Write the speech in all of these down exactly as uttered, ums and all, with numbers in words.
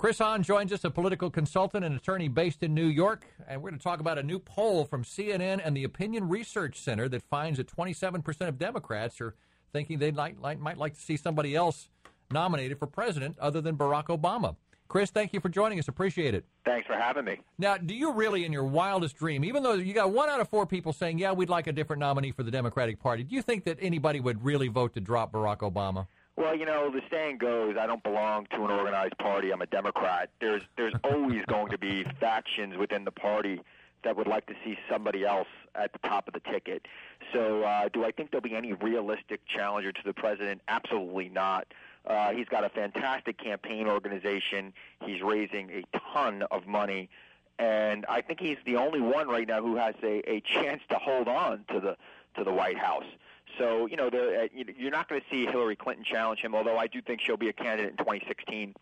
Chris Hahn joins us, a political consultant and attorney based in New York, and we're going to talk about a new poll from C N N and the Opinion Research Center that finds that twenty-seven percent of Democrats are thinking they might like, might like to see somebody else nominated for president other than Barack Obama. Chris, thank you for joining us. Appreciate it. Thanks for having me. Now, do you really, in your wildest dream, even though you got one out of four people saying, yeah, we'd like a different nominee for the Democratic Party, do you think that anybody would really vote to drop Barack Obama? Well, you know, the saying goes, I don't belong to an organized party. I'm a Democrat. There's there's always going to be factions within the party that would like to see somebody else at the top of the ticket. So uh, do I think there'll be any realistic challenger to the president? Absolutely not. Uh, he's got a fantastic campaign organization. He's raising a ton of money. And I think he's the only one right now who has a, a chance to hold on to the to the White House. So, you know, uh, you're not going to see Hillary Clinton challenge him, although I do think she'll be a candidate in twenty sixteen.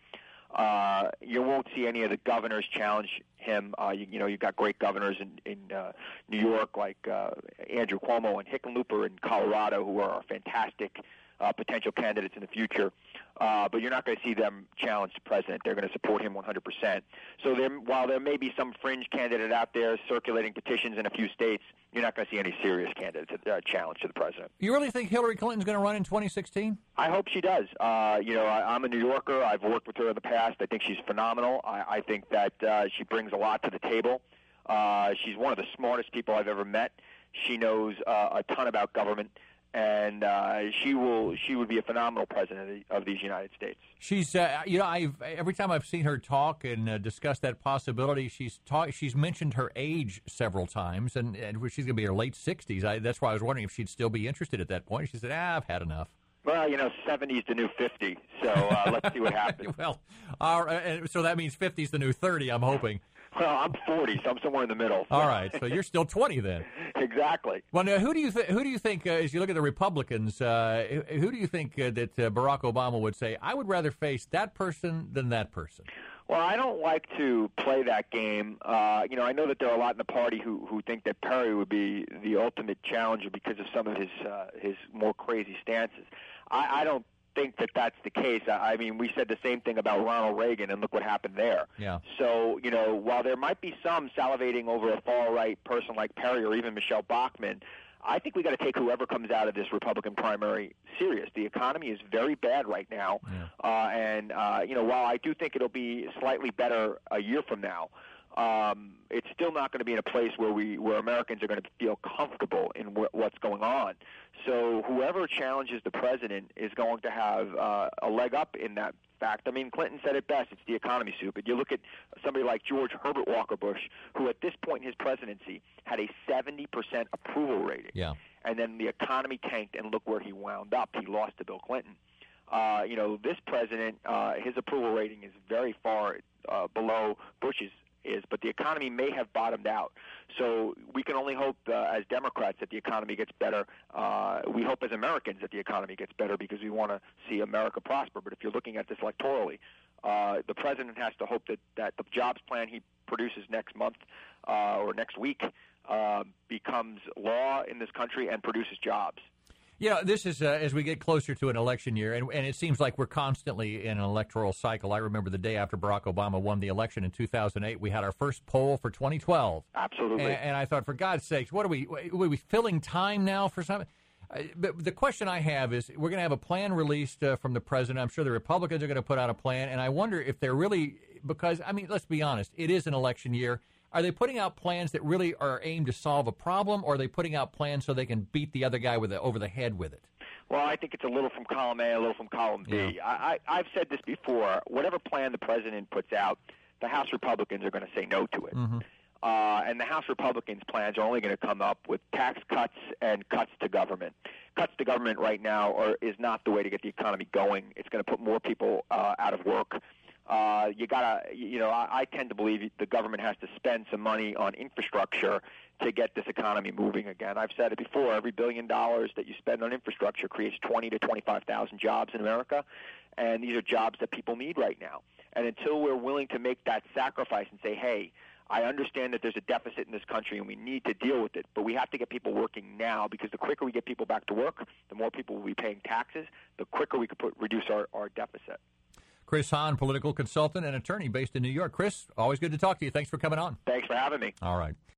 Uh, you won't see any of the governors challenge him. Uh, you, you know, you've got great governors in, in uh, New York like uh, Andrew Cuomo and Hickenlooper in Colorado, who are fantastic uh, potential candidates in the future. Uh, but you're not going to see them challenge the president. They're going to support him one hundred percent. So there, while there may be some fringe candidate out there circulating petitions in a few states, you're not going to see any serious candidates uh, challenge to the president. You really think Hillary Clinton's going to run in twenty sixteen? I hope she does. Uh, you know, I, I'm a New Yorker. I've worked with her in the past. I think she's phenomenal. I, I think that uh, she brings a lot to the table. Uh, she's one of the smartest people I've ever met. She knows uh, a ton about government. And uh, she will. She would be a phenomenal president of, the, of these United States. She's, uh, you know, I've every time I've seen her talk and uh, discuss that possibility, she's talk, She's mentioned her age several times, and, and she's going to be in her late sixties. I, that's why I was wondering if she'd still be interested at that point. She said, "Ah, I've had enough." Well, you know, seventy's the new fifty, so uh, let's see what happens. Well, uh, so that means fifty's the new thirty. I'm hoping. Well, I'm forty, so I'm somewhere in the middle. So. All right, so you're still twenty then. Exactly. Well, now, who do you th- who do you think, uh, as you look at the Republicans, uh, who do you think uh, that uh, Barack Obama would say, I would rather face that person than that person? Well, I don't like to play that game. Uh, you know, I know that there are a lot in the party who, who think that Perry would be the ultimate challenger because of some of his uh, his more crazy stances. I, I don't think that that's the case. I mean, we said the same thing about Ronald Reagan, and look what happened there. Yeah. So, you know, while there might be some salivating over a far-right person like Perry or even Michelle Bachmann, I think we got to take whoever comes out of this Republican primary serious. The economy is very bad right now, yeah. uh, and, uh, you know, while I do think it'll be slightly better a year from now, um, it's still not going to be in a place where we where Americans are going to feel comfortable in wh- what's going on. So whoever challenges the president is going to have uh, a leg up in that fact. I mean, Clinton said it best. It's the economy soup. But you look at somebody like George Herbert Walker Bush, who at this point in his presidency had a seventy percent approval rating. Yeah. And then the economy tanked, and look where he wound up. He lost to Bill Clinton. Uh, you know, this president, uh, his approval rating is very far uh, below Bush's is, but the economy may have bottomed out. So we can only hope uh, as Democrats that the economy gets better. Uh, we hope as Americans that the economy gets better because we want to see America prosper. But if you're looking at this electorally, uh, the president has to hope that, that the jobs plan he produces next month uh, or next week uh, becomes law in this country and produces jobs. Yeah, this is uh, as we get closer to an election year, and, and it seems like we're constantly in an electoral cycle. I remember the day after Barack Obama won the election in two thousand eight, we had our first poll for twenty twelve. Absolutely. And, and I thought, for God's sakes, what are we, are we filling time now for something? Uh, but the question I have is, we're going to have a plan released uh, from the president. I'm sure the Republicans are going to put out a plan, and I wonder if they're really, because, I mean, let's be honest, it is an election year. Are they putting out plans that really are aimed to solve a problem, or are they putting out plans so they can beat the other guy with the, over the head with it? Well, I think it's a little from column A, a little from column B. Yeah. I, I, I've said this before. Whatever plan the president puts out, the House Republicans are going to say no to it. Mm-hmm. Uh, and the House Republicans' plans are only going to come up with tax cuts and cuts to government. Cuts to government right now are, is not the way to get the economy going. It's going to put more people uh, out of work. Uh, you gotta, you know, I, I tend to believe the government has to spend some money on infrastructure to get this economy moving again. I've said it before. Every billion dollars that you spend on infrastructure creates twenty to twenty-five thousand jobs in America, and these are jobs that people need right now. And until we're willing to make that sacrifice and say, hey, I understand that there's a deficit in this country and we need to deal with it, but we have to get people working now, because the quicker we get people back to work, the more people will be paying taxes, the quicker we can put, reduce our, our deficit. Chris Hahn, political consultant and attorney based in New York. Chris, always good to talk to you. Thanks for coming on. Thanks for having me. All right.